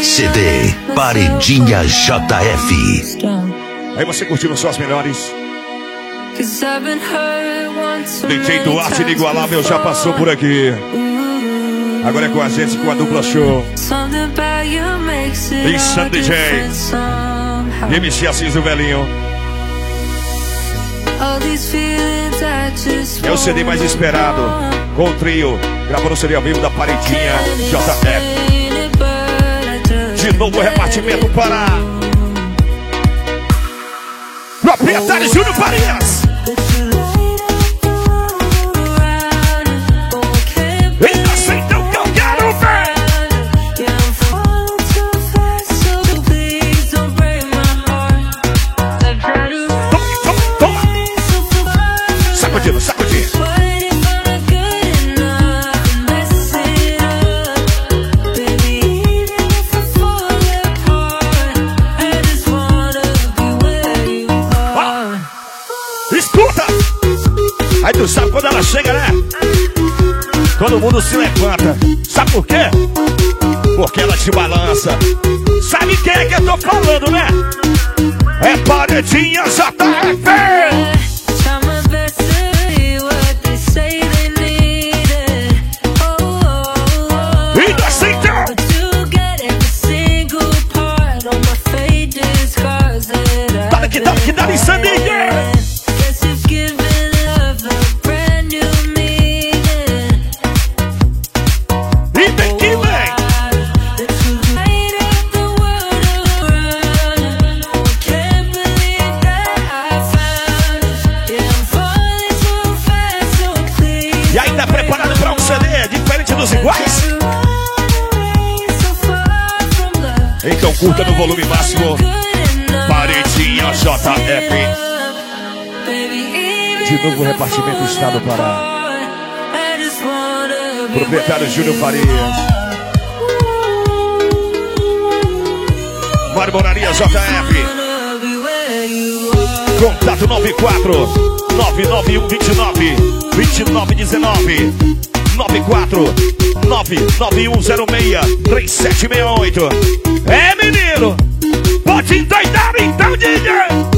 CD Paredinha JF. Aí você curtindo só as melhores. DJ Duarte Inigualável já passou por aqui. Agora é com a gente, com a dupla show. Insano DJ MC Assis, o velhinho. É o CD mais esperado, com o trio, gravando o CD ao vivo da Paredinha JF. De novo repartimento para proprietário Júnior Farias. E assim então que eu quero ver. Toma. Sacudindo, sacudindo. Aí tu sabe quando ela chega, né? Todo mundo se levanta. Sabe por quê? Porque ela te balança. Sabe quem é que eu tô falando, né? É Paredinha JF. E assim então. Dá que dá insaninha. Iguais. Então curta no volume máximo Paredinha JF. De novo repartimento Estado Pará. Proprietário Júnior Farias. Marmoraria JF. Contato 94 991 29 2919 94 99106 3768. É, menino, pode endoidar então, DJ.